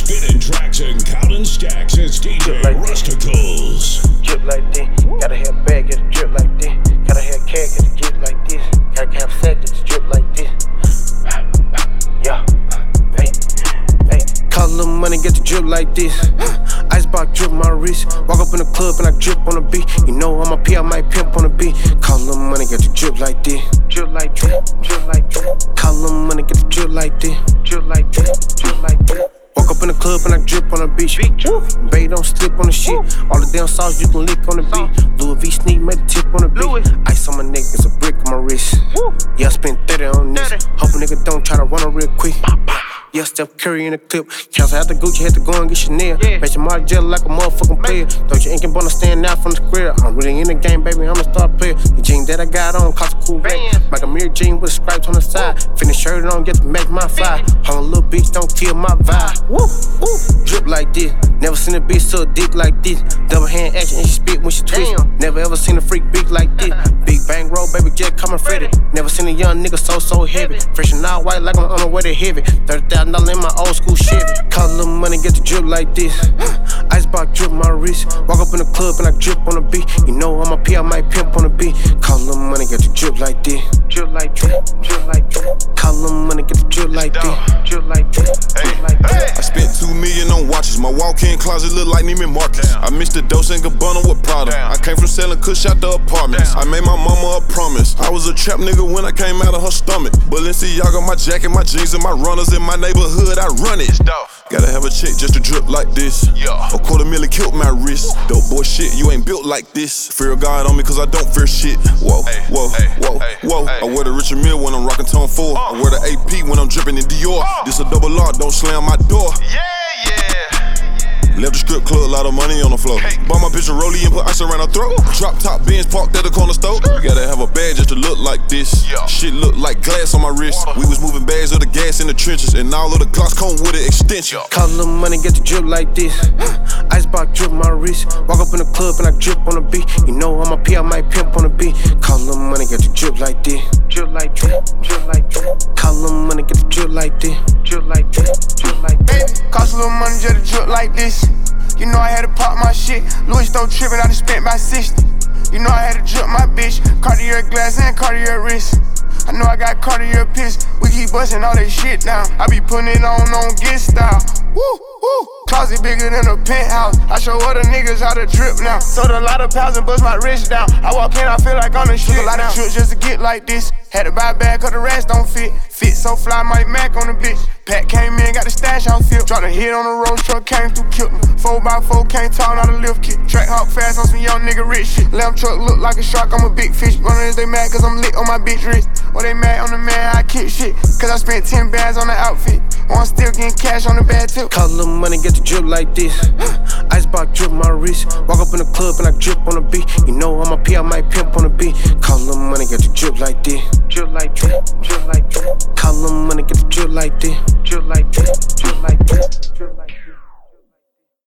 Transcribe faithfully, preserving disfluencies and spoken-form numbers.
Spinning tracks and counting stacks, it's D J like Rusticles. Drip like this, gotta have a bag, get a drip like this. Gotta have cash, get a drip like this. Gotta have sex, get a drip like this. Yeah, hey, hey. Call a little money, get the drip like this. Icebox drip my wrist. Walk up in the club and I drip on the beat. You know I'm a P, I might pimp on the beat. Call a little money, get the drip like this. Drip like this, drip like this. Call a little money, get the drip like this. Drip like this, drip like this. Walk up in the club and I drip on the beach. Babe, don't slip on the shit. All the damn sauce you can lick on the beat. Louis V sneak, made a tip on the beat. Ice on my neck, it's a brick on my wrist. Yeah, I spent thirty on this. Hope a nigga don't try to run her real quick. Yeah, Steph Curry in the clip. Cancel out the Gucci, had to go and get Chanel. Yeah. Make your mouth gel like a motherfucking player. Don't you ain't gonna stand out from the square. I'm really in the game, baby, I'm a star player. The jeans that I got on cost a cool rate. Like a mirror jean with stripes on the side. Finish shirt on, get to make my fly. Hold a little bitch, don't kill my vibe. Woo, woo. Drip like this. Never seen a bitch suck dick like this. Double hand action and she spit when she twist. Damn. Never ever seen a freak big like this. Big bang roll, baby, jet coming Freddy. Never seen a young nigga so, so heavy. Fresh and all white like I'm on the way to heavy. thirty thousand dollars in my old school Chevy. Call a little money, get the drip like this. Icebox drip my wrist. Walk up in the club and I drip on the beat. You know I'm a P, I might pimp on the beat. Call a little money, get the drip like this. Drip like this, drip like this. Call a little money, get the drip like this. Drip like this, drip like this. I spent two million on watches. My walk-in closet look like Neiman Marcus. I mixed the Dolce and Gabbana with Prada. I came from selling kush out the apartments. I made my mama a promise. I was a trap nigga when I came out of her stomach. Balenciaga, my jacket, my jeans, and my runners in my neighborhood. I run it. Gotta have a chick just to drip like this. A quarter million killed my wrist. Dope boy shit, you ain't built like this. Fear of God on me cause I don't fear shit. Whoa, whoa, whoa, whoa. I wear the Richard Mille when I'm rockin' Tone four. I wear the A P when I'm drippin' in Dior. This a double R, don't slam my door. Yeah, yeah. Left the strip club, a lot of money on the floor. Hey. Bought my bitch a rollie and put ice around her throat. Drop top Benz parked at the corner store. You gotta have a bag just to look like this. Yeah. Shit look like glass on my wrist. Water. We was moving bags of the gas in the trenches, and all of the Glocks come with an extension. Yeah. Call a little money, get the drip like this. Icebox drip my wrist. Walk up in the club and I drip on the beat. You know I'm a P, I might pimp on the beat. Call a little money, get the drip like this. Drip like this, drip like this. Call a little money, get the drip like this. Drip like this, drip like this. Cost a little money just to drip like this. You know I had to pop my shit. Louis stole trippin', I just spent about sixty. You know I had to drip my bitch. Cartier glass and Cartier wrist. I know I got Cartier piss. We keep bustin' all that shit down. I be putting it on on get style. Woo, woo. Closet bigger than a penthouse. I show other niggas how to drip now. Sold a lot of pounds and bust my wrist down. I walk in, I feel like I'm the shit. Took a lot now. Of trips just to get like this. Had to buy a bag cause the rest don't fit. Fit so fly, Mike Mac on the bitch. Pat came in, got the stash out filled. Dropped a hit on the road truck, came through, killed me. four by four, can't talk, not a lift kit. Track hawk fast on some young nigga rich shit. Lamb truck look like a shark, I'm a big fish. Runners, they mad cause I'm lit on my bitch wrist. Or they mad on the man, I kick shit. Cause I spent ten bags on the outfit. Or I'm still getting cash on the bad tip. Call a little money, get the drip like this. Icebox drip my wrist. Walk up in the club and I drip on the beat. You know I'm a P, I might pimp on the beat. Call a little money, get the drip like this. Drip like this, drip like this. Call a little money, get the drip like this. Drip like this, drip like this.